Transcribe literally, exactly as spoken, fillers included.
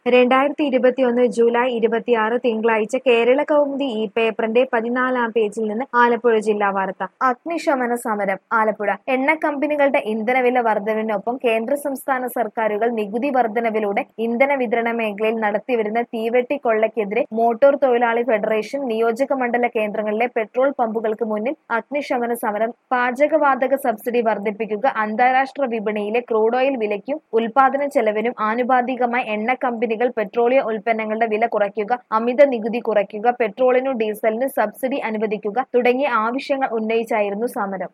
രണ്ടായിരത്തി ഇരുപത്തിയൊന്ന് ജൂലൈ ഇരുപത്തിയാറ് തിങ്കളാഴ്ച കേരള കൗമുദി ഈ പേപ്പറിന്റെ പതിനാലാം പേജിൽ നിന്ന് ആലപ്പുഴ ജില്ലാ വാർത്ത. അഗ്നിശമന സമരം ആലപ്പുഴ. എണ്ണ കമ്പനികളുടെ ഇന്ധനവില വർധനവിനൊപ്പം കേന്ദ്ര സംസ്ഥാന സർക്കാരുകൾ നികുതി വർധനവിലൂടെ ഇന്ധന വിതരണ മേഖലയിൽ നടത്തിവരുന്ന തീവെട്ടിക്കൊള്ളയ്ക്കെതിരെ മോട്ടോർ തൊഴിലാളി ഫെഡറേഷൻ നിയോജക മണ്ഡല കേന്ദ്രങ്ങളിലെ പെട്രോൾ പമ്പുകൾക്ക് മുന്നിൽ അഗ്നിശമന സമരം. പാചകവാതക സബ്സിഡി വർദ്ധിപ്പിക്കുക, അന്താരാഷ്ട്ര വിപണിയിലെ ക്രൂഡ് ഓയിൽ വിലയ്ക്കും ഉൽപാദന ചെലവിനും ആനുപാതികമായി എണ്ണ കമ്പനി പെട്രോളിയ ഉൽപ്പന്നങ്ങളുടെ വില കുറയ്ക്കുക, അമിത നികുതി കുറയ്ക്കുക, പെട്രോളിനും ഡീസലിനും സബ്സിഡി അനുവദിക്കുക തുടങ്ങിയ ആവശ്യങ്ങൾ ഉന്നയിച്ചായിരുന്നു സമരം.